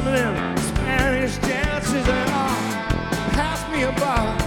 some of them Spanish dances and all. Pass me a bottle.